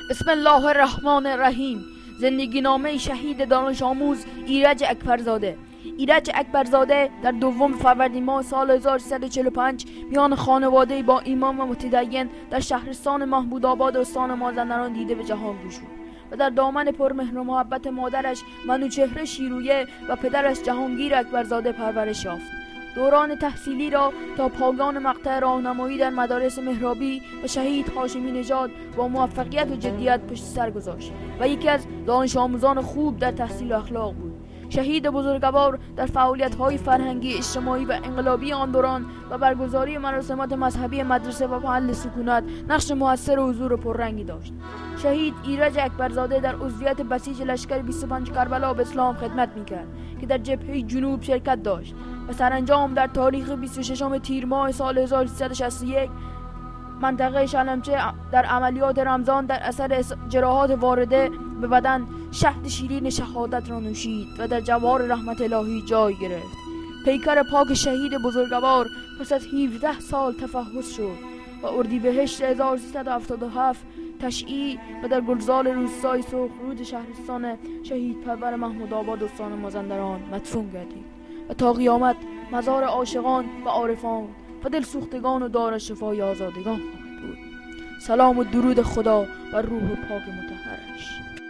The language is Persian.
بسم الله الرحمن الرحیم. زندگی نامه شهید دانش آموز ایرج اکبرزاده. ایرج اکبرزاده در 2 فروردین ماه سال 1345 میان خانواده با ایمان و متدین در شهرستان محمودآباد استان مازندران دیده به جهان گشود و در دامن پرمهر و محبت مادرش منوچهر شیرویه و پدرش جهانگیر اکبرزاده پرورش یافت. دوران تحصیلی را تا پایان مقطع راهنمایی در مدارس مهرابی و شهید هاشمی نژاد با موفقیت و جدیت پشت سر گذاشت و یکی از دانش آموزان خوب در تحصیل و اخلاق بود. شهید بزرگوار در فعالیت‌های فرهنگی، اجتماعی و انقلابی آن دوران و برگزاری مراسمات مذهبی مدرسه و محل سکونت نقش مؤثر و حضور پررنگی داشت. شهید ایرج اکبرزاده در عضویت بسیج لشکر 25 کربلا به اسلام خدمت می‌کرد که در جبهه جنوب شرکت داشت و سرانجام در تاریخ 26 تیر ماه سال 1361 منطقه شلمچه در عملیات رمضان در اثر جراحات وارده به بدن شهد شیرین شهادت را نوشید و در جوار رحمت الهی جای گرفت. پیکر پاک شهید بزرگوار پس از 17 سال تفحص شد و اردیبهشت 1377 تشییع و در گلزار روستای سرخرود شهرستان شهید پرور محمودآباد استان مازندران مدفون گردید و تا قیامت مزار عاشقان و عارفان و دلسوختگان و دار شفای آزادگان خواهد بود. سلام و درود خدا و روح پاک مطهرش.